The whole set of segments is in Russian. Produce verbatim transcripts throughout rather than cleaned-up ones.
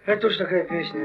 Это тоже такая песня.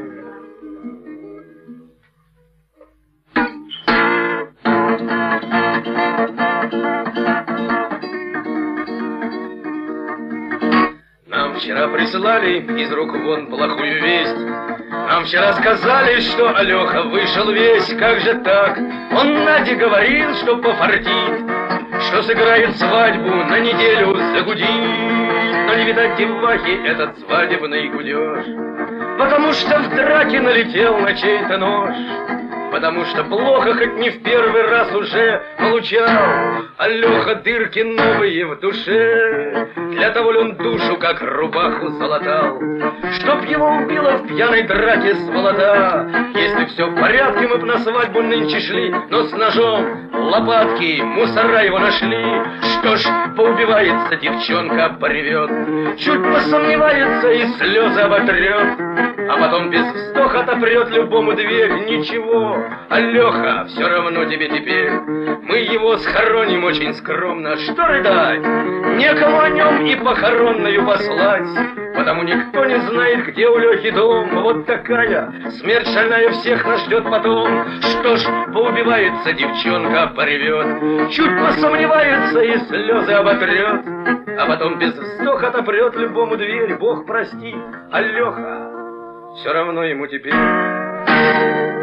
Нам вчера прислали из рук вон плохую весть. Нам вчера сказали, что Алёха вышел весь. Как же так? Он Наде говорил, что пофартит, что сыграет свадьбу, на неделю загудит. Но не видать девахи этот свадебный гудёж, потому что в драке налетел на чей-то нож. Потому что плохо, хоть не в первый раз уже получал Алёха дырки новые в душе. Для того ли он душу, как рубаху, залатал, чтоб его убило в пьяной драке сволота. Если все в порядке, мы б на свадьбу нынче шли, но с ножом, лопатки, мусора его нашли. Что ж, поубивается девчонка, поревет, чуть посомневается и слезы оботрет, а потом без вздоха отопрет любому дверь. Ничего, Алёха, все равно тебе теперь. Мы его схороним очень скромно. Что рыдать? Некому о нем и похоронную послать, потому никто не знает, где у Лёхи дом. Вот такая смерть шальная всех нас ждет потом. Что ж, поубивается девчонка, поревет, чуть посомневается и слезы оботрет, а потом без вздоха отопрет любому дверь. Бог прости, Алёха, все равно ему теперь.